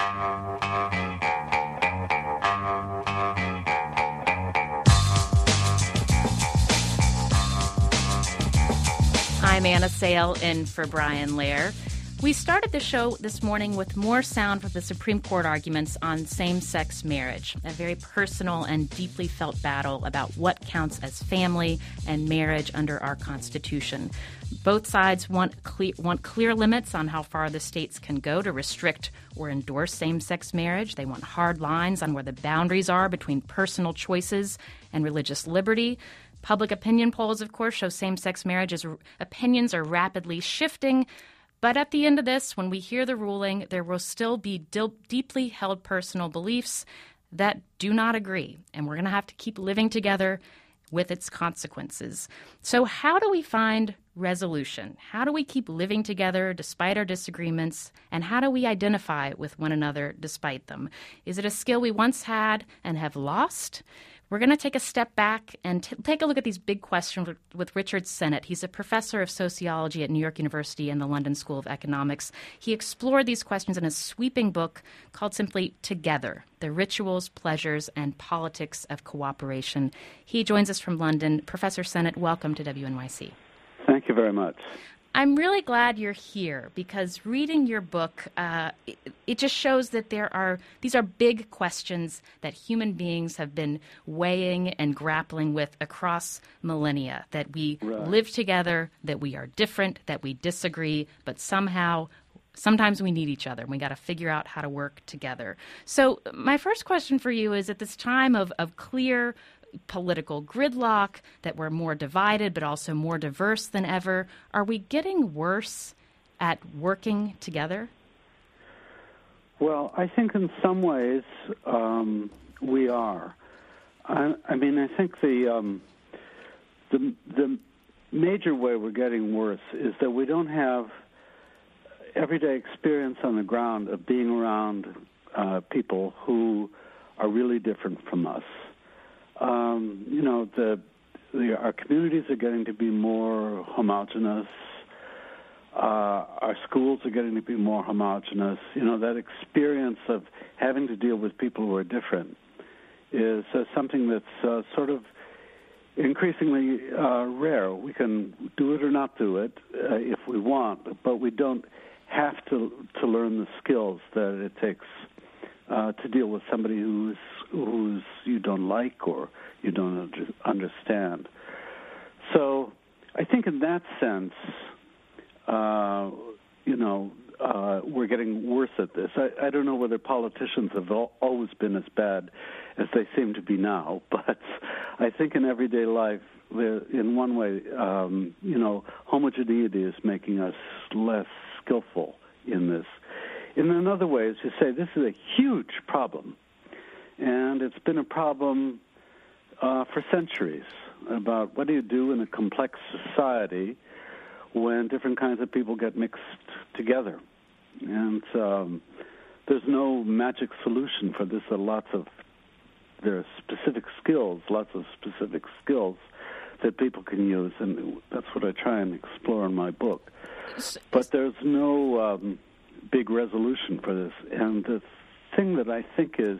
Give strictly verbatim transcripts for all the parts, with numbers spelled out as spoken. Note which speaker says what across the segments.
Speaker 1: I'm Anna Sale in for Brian Lair. We started the show this morning with more sound from the Supreme Court arguments on same-sex marriage, a very personal and deeply felt battle about what counts as family and marriage under our Constitution. Both sides want clear, want clear limits on how far the states can go to restrict or endorse same-sex marriage. They want hard lines on where the boundaries are between personal choices and religious liberty. Public opinion polls, of course, show same-sex marriage's opinions are rapidly shifting. But at the end of this, when we hear the ruling, there will still be dil- deeply held personal beliefs that do not agree. And we're going to have to keep living together with its consequences. So how do we find resolution? How do we keep living together despite our disagreements? And how do we identify with one another despite them? Is it a skill we once had and have lost? We're going to take a step back and t- take a look at these big questions with, with Richard Sennett. He's a professor of sociology at New York University and the London School of Economics. He explored these questions in a sweeping book called simply Together, The Rituals, Pleasures, and Politics of Cooperation. He joins us from London. Professor Sennett, welcome to W N Y C.
Speaker 2: Thank you very much.
Speaker 1: I'm really glad you're here because reading your book, uh, it, it just shows that there are these are big questions that human beings have been weighing and grappling with across millennia, that we right. live together, that we are different, that we disagree, but somehow sometimes we need each other and we got to figure out how to work together. So my first question for you is, at this time of, of clear political gridlock, that we're more divided but also more diverse than ever, are we getting worse at working together?
Speaker 2: Well, I think in some ways um, we are. I, I mean, I think the, um, the the major way we're getting worse is that we don't have everyday experience on the ground of being around uh, people who are really different from us. Um, you know, the, the our communities are getting to be more homogenous. Uh, our schools are getting to be more homogenous. You know, that experience of having to deal with people who are different is uh, something that's uh, sort of increasingly uh, rare. We can do it or not do it uh, if we want, but we don't have to to learn the skills that it takes uh, to deal with somebody who's who's you don't like or you don't understand. So I think in that sense, uh, you know, uh, we're getting worse at this. I, I don't know whether politicians have al- always been as bad as they seem to be now, but I think in everyday life, in one way, um, you know, homogeneity is making us less skillful in this. In another way, as you say, this is a huge problem. And it's been a problem uh, for centuries about what do you do in a complex society when different kinds of people get mixed together. And um, there's no magic solution for this. There are lots of, there are specific skills, lots of specific skills that people can use, and that's what I try and explore in my book. But there's no um, big resolution for this. And the thing that I think is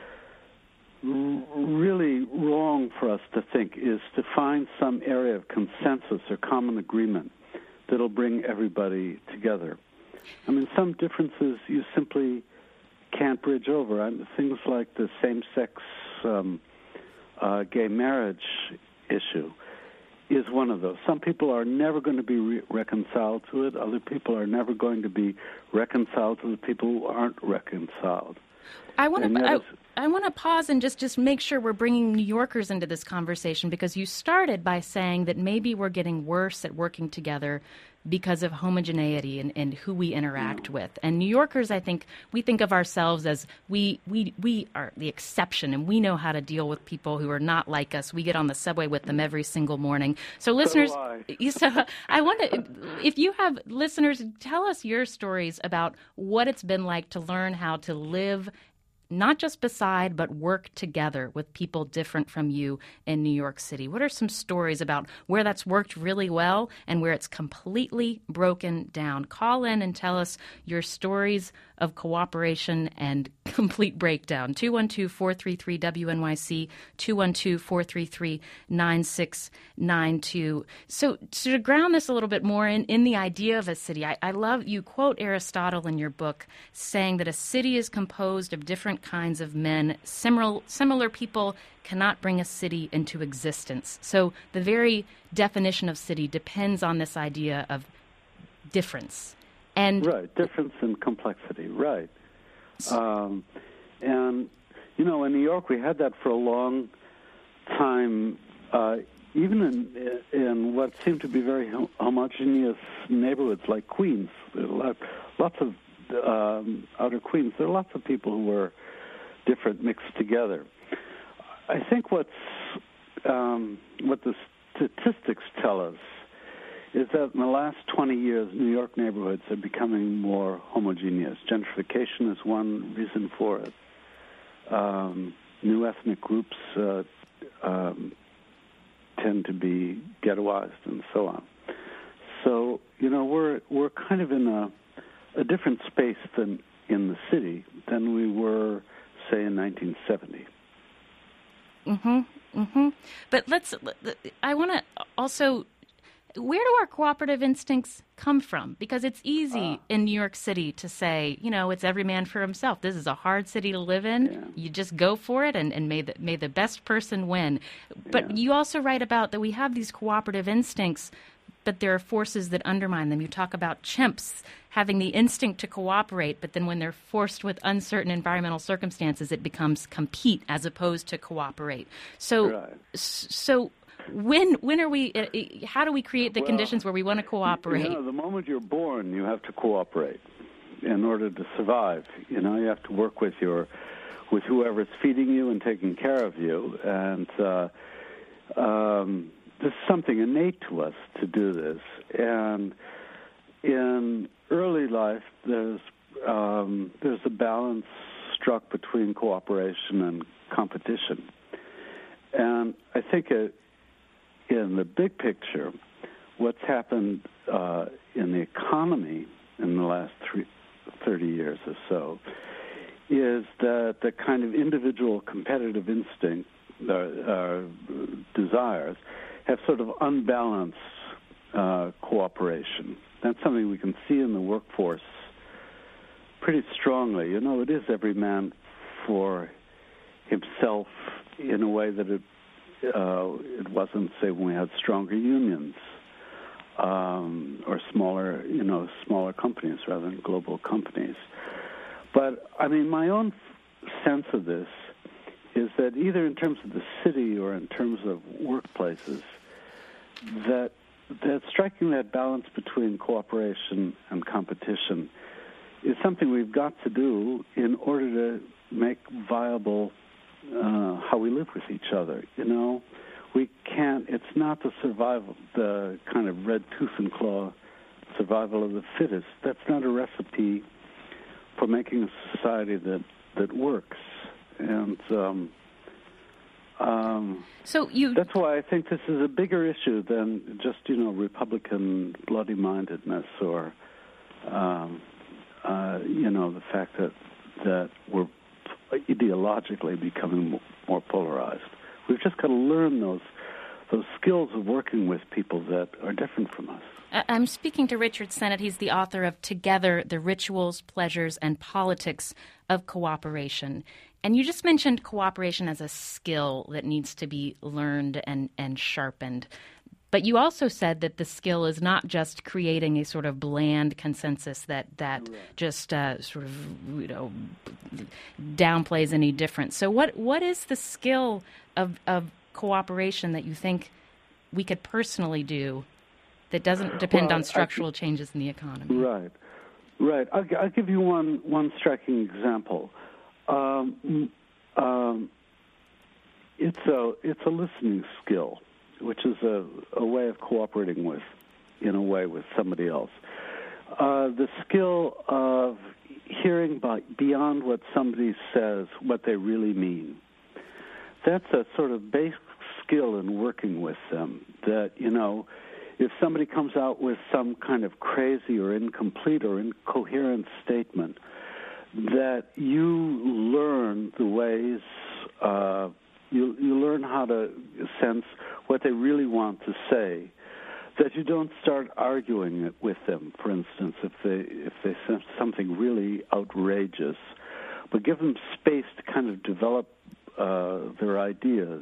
Speaker 2: really wrong for us to think is to find some area of consensus or common agreement that'll bring everybody together. I mean, some differences you simply can't bridge over. I mean, things like the same-sex um, uh, gay marriage issue is one of those. Some people are never going to be re- reconciled to it. Other people are never going to be reconciled to the people who aren't reconciled.
Speaker 1: I want to I, I want to pause and just, just make sure we're bringing New Yorkers into this conversation, because you started by saying that maybe we're getting worse at working together because of homogeneity and, and who we interact yeah. with. And New Yorkers, I think, we think of ourselves as we, we we are the exception, and we know how to deal with people who are not like us. We get on the subway with them every single morning. So listeners,
Speaker 2: so I.
Speaker 1: so I want to, if you have listeners, tell us your stories about what it's been like to learn how to live not just beside, but work together with people different from you in New York City. What are some stories about where that's worked really well and where it's completely broken down? Call in and tell us your stories of cooperation and complete breakdown. two one two, four three three, W N Y C, two one two, four three three, nine six nine two. So to ground this a little bit more in, in the idea of a city, I, I love, you quote Aristotle in your book saying that a city is composed of different kinds of men. Similar, similar people cannot bring a city into existence. So the very definition of city depends on this idea of difference. And
Speaker 2: right, difference and complexity, right. Um, and, you know, in New York we had that for a long time, uh, even in, in what seemed to be very homogeneous neighborhoods like Queens. There were lots of, um, outer Queens, there are lots of people who were different mixed together. I think what's, um, what the statistics tell us is that in the last twenty years, New York neighborhoods are becoming more homogeneous. Gentrification is one reason for it. Um, new ethnic groups uh, um, tend to be ghettoized and so on. So, you know, we're we're kind of in a, a different space than in the city than we were, say, in nineteen seventy.
Speaker 1: Mm-hmm, mm-hmm. But let's, I want to also, where do our cooperative instincts come from? Because it's easy uh, in New York City to say, you know, it's every man for himself. This is a hard city to live in. Yeah. You just go for it and, and may, the, may the best person win. But yeah. You also write about that we have these cooperative instincts, but there are forces that undermine them. You talk about chimps having the instinct to cooperate, but then when they're forced with uncertain environmental circumstances, it becomes compete as opposed to cooperate. So, right. so when when are we? Uh, how do we create the well, conditions where we want to cooperate?
Speaker 2: You know, the moment you're born, you have to cooperate in order to survive. You know, you have to work with your with whoever's feeding you and taking care of you, and uh, um, this is something innate to us to do this. And in early life, there's um, there's a balance struck between cooperation and competition, and I think it. In the big picture, what's happened uh, in the economy in the last three, thirty years or so is that the kind of individual competitive instinct, uh, uh, desires, have sort of unbalanced uh, cooperation. That's something we can see in the workforce pretty strongly. You know, it is every man for himself in a way that it Uh, it wasn't, say, when we had stronger unions um, or smaller, you know, smaller companies rather than global companies. But, I mean, my own sense of this is that either in terms of the city or in terms of workplaces, that that striking that balance between cooperation and competition is something we've got to do in order to make viable Uh, how we live with each other. You know, we can't, it's not the survival, the kind of red tooth and claw survival of the fittest. That's not a recipe for making a society that, that works. And um, um,
Speaker 1: so you...
Speaker 2: that's why I think this is a bigger issue than just, you know, Republican bloody-mindedness or, um, uh, you know, the fact that, that we're ideologically becoming more polarized. We've just got to learn those those skills of working with people that are different from us.
Speaker 1: I'm speaking to Richard Sennett. He's the author of Together, The Rituals, Pleasures, and Politics of Cooperation. And you just mentioned cooperation as a skill that needs to be learned and, and sharpened. But you also said that the skill is not just creating a sort of bland consensus that, that right. just uh, sort of, you know, downplays any difference. So what what is the skill of, of cooperation that you think we could personally do that doesn't depend well, on structural I, changes in the economy?
Speaker 2: Right, right. I'll, I'll give you one, one striking example. Um, um, it's a it's a listening skill, which is a, a way of cooperating with, in a way, with somebody else. Uh, the skill of hearing by, beyond what somebody says, what they really mean. That's a sort of basic skill in working with them, that, you know, if somebody comes out with some kind of crazy or incomplete or incoherent statement, that you learn the ways, uh, you, you learn how to sense what they really want to say, that you don't start arguing it with them, for instance, if they if they say something really outrageous, but give them space to kind of develop uh, their ideas.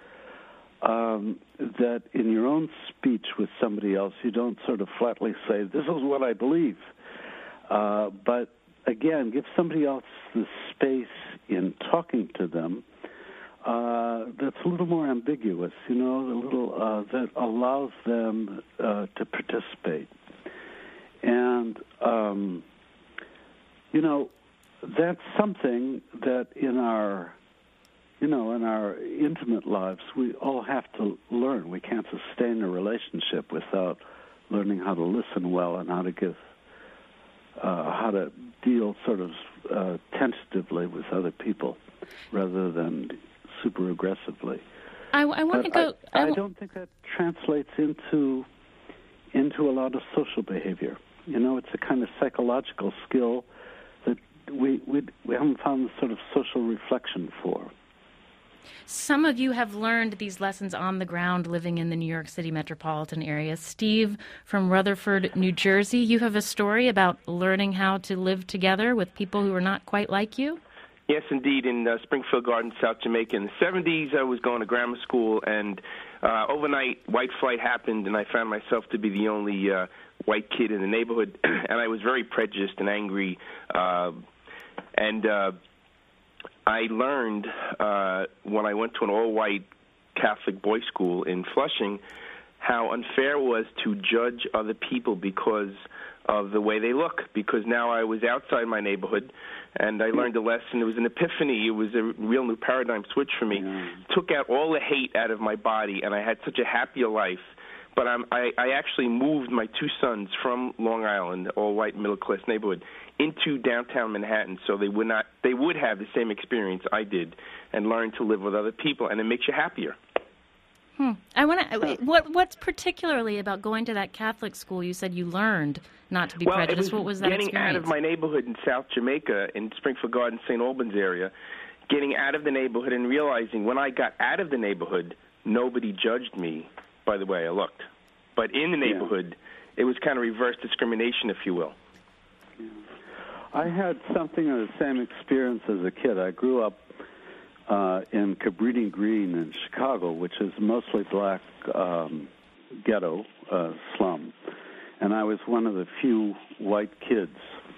Speaker 2: Um, that in your own speech with somebody else, you don't sort of flatly say, this is what I believe. Uh, but again, give somebody else the space in talking to them uh, that's a little more ambiguous, you know, a little uh, that allows them uh, to participate. And, um, you know, that's something that in our You know, in our intimate lives, we all have to learn. We can't sustain a relationship without learning how to listen well and how to give, uh, how to deal sort of uh, tentatively with other people rather than super aggressively.
Speaker 1: I, I want to go.
Speaker 2: I, I,
Speaker 1: I w-
Speaker 2: I don't think that translates into into a lot of social behavior. You know, it's a kind of psychological skill that we we we haven't found the sort of social reflection for.
Speaker 1: Some of you have learned these lessons on the ground living in the New York City metropolitan area. Steve from Rutherford, New Jersey, you have a story about learning how to live together with people who are not quite like you?
Speaker 3: Yes, indeed. In uh, Springfield Gardens, South Jamaica. In the seventies, I was going to grammar school, and uh, overnight, white flight happened, and I found myself to be the only uh, white kid in the neighborhood, and I was very prejudiced and angry. Uh, and uh, I learned uh, when I went to an all-white Catholic boys' school in Flushing how unfair it was to judge other people because of the way they look, because now I was outside my neighborhood, and I learned a lesson. It was an epiphany. It was a real new paradigm switch for me. Yeah. Took out all the hate out of my body, and I had such a happier life. But I'm, I, I actually moved my two sons from Long Island, all-white middle-class neighborhood, into downtown Manhattan, so they would not, they would have the same experience I did, and learn to live with other people, and it makes you happier.
Speaker 1: Hmm. I want to. What What's particularly about going to that Catholic school? You said you learned not to be
Speaker 3: well,
Speaker 1: prejudiced.
Speaker 3: It was
Speaker 1: what was that
Speaker 3: getting
Speaker 1: experience?
Speaker 3: out of my neighborhood in South Jamaica, in Springfield Gardens, Saint Albans area, getting out of the neighborhood and realizing when I got out of the neighborhood, nobody judged me by the way I looked. But in the neighborhood, yeah. It was kind of reverse discrimination, if you will.
Speaker 2: Yeah. I had something of the same experience as a kid. I grew up uh, in Cabrini Green in Chicago, which is a mostly black um, ghetto uh, slum, and I was one of the few white kids.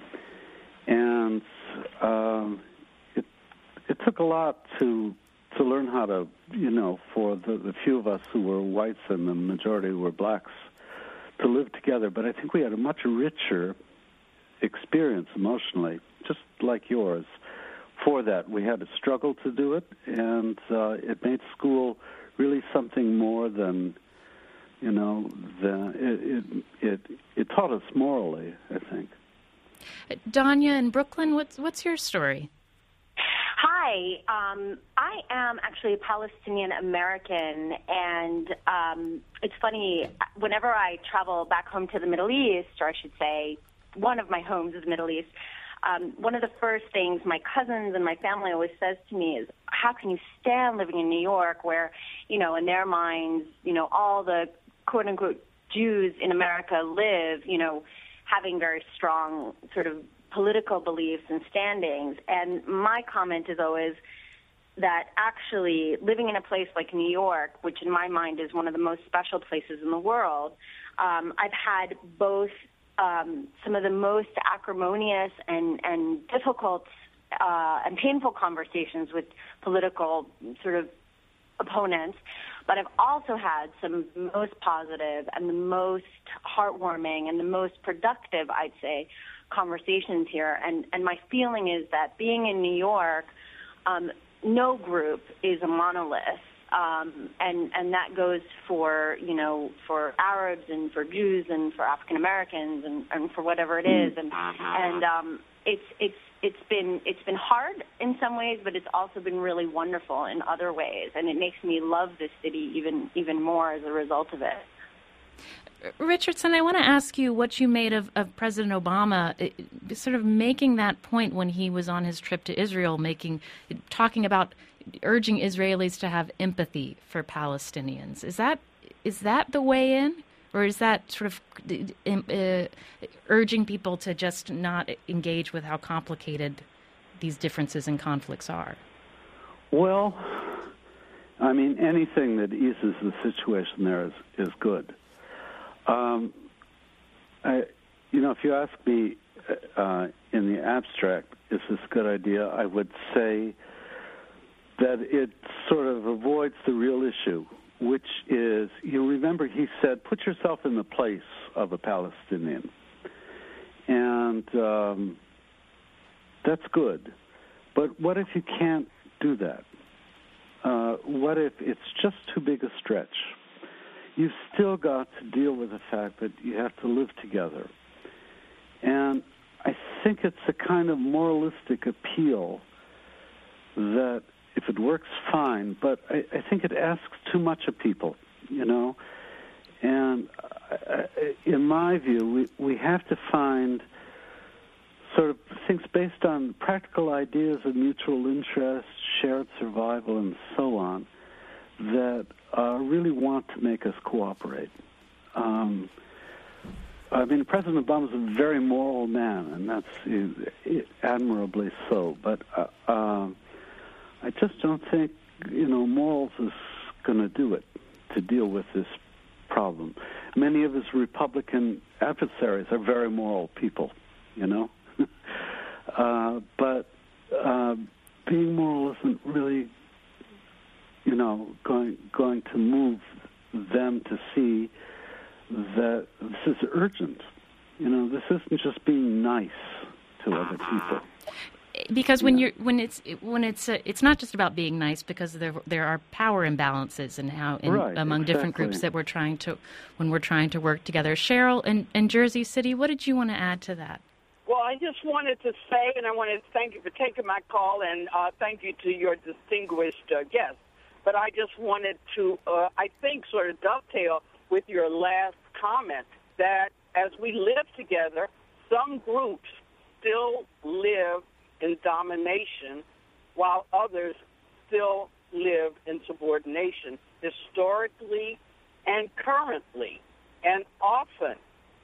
Speaker 2: And um, it it took a lot to to learn how to, you know, for the, the few of us who were whites and the majority who were blacks, to live together. But I think we had a much richer experience emotionally, just like yours. For that, we had to struggle to do it, and uh, it made school really something more than, you know, the, it, it it it taught us morally, I think.
Speaker 1: Danya in Brooklyn, what's what's your story?
Speaker 4: Hi, um, I am actually a Palestinian American, and um, it's funny, whenever I travel back home to the Middle East, or I should say one of my homes is the Middle East, um, one of the first things my cousins and my family always says to me is, how can you stand living in New York where, you know, in their minds, you know, all the quote-unquote Jews in America live, you know, having very strong sort of political beliefs and standings. And my comment is always that actually living in a place like New York, which in my mind is one of the most special places in the world, um, I've had both um, some of the most acrimonious and, and difficult uh, and painful conversations with political sort of opponents, but I've also had some most positive and the most heartwarming and the most productive, I'd say, conversations here. And, and my feeling is that being in New York, um, no group is a monolith. Um, and, and that goes for, you know, for Arabs and for Jews and for African Americans and, and for whatever it is. And, and um, it's it's it's been it's been hard in some ways, but it's also been really wonderful in other ways, and it makes me love this city even even more as a result of it.
Speaker 1: Richardson, I want to ask you what you made of, of President Obama uh, sort of making that point when he was on his trip to Israel, making talking about urging Israelis to have empathy for Palestinians. Is that is that the way in, or is that sort of uh, urging people to just not engage with how complicated these differences and conflicts are?
Speaker 2: Well, I mean, anything that eases the situation there is, is good. Um, I, you know, if you ask me uh, in the abstract, is this a good idea? I would say that it sort of avoids the real issue, which is, you remember he said, put yourself in the place of a Palestinian. And um, that's good. But what if you can't do that? Uh, what if it's just too big a stretch? You've still got to deal with the fact that you have to live together. And I think it's a kind of moralistic appeal that, if it works, fine, but I, I think it asks too much of people, you know? And I, in my view, we, we have to find sort of things based on practical ideas of mutual interest, shared survival, and so on, that uh, really want to make us cooperate. Um, I mean, President Obama's a very moral man, and that's uh, admirably so. But uh, uh, I just don't think, you know, morals is going to do it to deal with this problem. Many of his Republican adversaries are very moral people, you know. uh, but uh, being moral isn't really, you know, going going to move them to see that this is urgent. You know, this isn't just being nice to other people.
Speaker 1: Because when
Speaker 2: yeah.
Speaker 1: you're when it's when it's uh, it's not just about being nice, because there there are power imbalances and how in,
Speaker 2: right,
Speaker 1: among
Speaker 2: exactly.
Speaker 1: different groups that we're trying to when we're trying to work together. Cheryl in, in Jersey City, what did you want to add to that?
Speaker 5: Well, I just wanted to say, and I wanted to thank you for taking my call, and uh, thank you to your distinguished uh, guest. But I just wanted to, uh, I think, sort of dovetail with your last comment that as we live together, some groups still live in domination while others still live in subordination, historically and currently. And often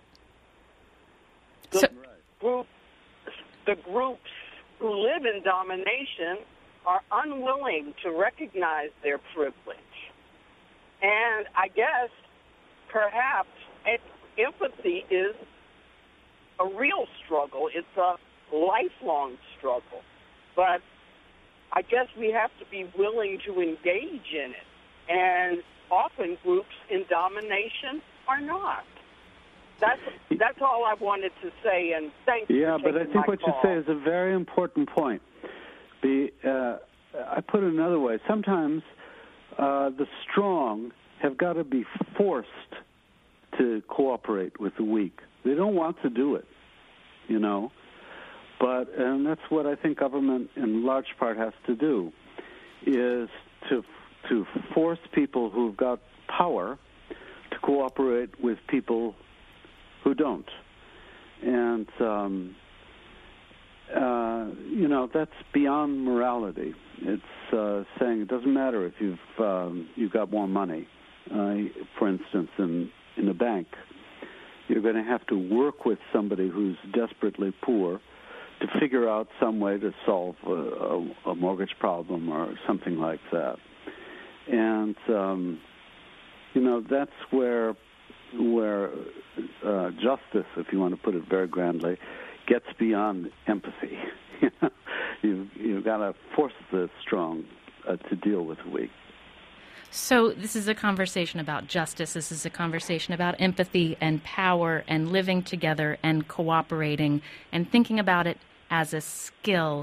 Speaker 5: the,
Speaker 1: so,
Speaker 5: group, the groups who live in domination are unwilling to recognize their privilege. And I guess perhaps empathy is a real struggle. It's a lifelong struggle. But I guess we have to be willing to engage in it. And often groups in domination are not. That's that's all I wanted to say, and thank you
Speaker 2: yeah,
Speaker 5: for
Speaker 2: but I
Speaker 5: taking
Speaker 2: think
Speaker 5: my
Speaker 2: what
Speaker 5: call.
Speaker 2: you say is a very important point. The, uh, I put it another way. Sometimes uh, the strong have got to be forced to cooperate with the weak. They don't want to do it, you know. But, and that's what I think government in large part has to do, is to to force people who've got power to cooperate with people who don't. And, um, uh, you know, that's beyond morality. It's uh, saying it doesn't matter if you've um, you've got more money. Uh, for instance, in, in a bank, you're going to have to work with somebody who's desperately poor to figure out some way to solve a, a, a mortgage problem or something like that. And, um, you know, that's where where uh, justice, if you want to put it very grandly, gets beyond empathy. you, you've got to force the strong uh, to deal with the weak.
Speaker 1: So this is a conversation about justice. This is a conversation about empathy and power and living together and cooperating and thinking about it as a skill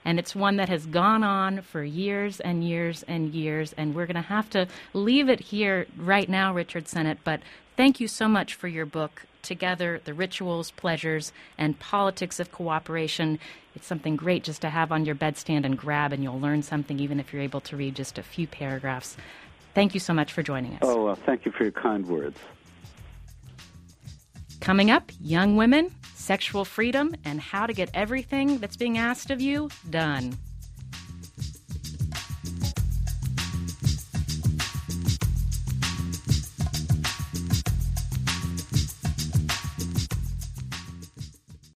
Speaker 1: and it's one that has gone on for years and years and years, and we're going to have to leave it here right now, Richard Sennett, but thank you so much for your book, Together, The Rituals, Pleasures, and Politics of Cooperation. It's something great just to have on your bedstand and grab, and you'll learn something even if you're able to read just a few paragraphs. Thank you so much for joining us.
Speaker 2: Oh, well, thank you for your kind words.
Speaker 1: Coming up, young women, sexual freedom, and how to get everything that's being asked of you done.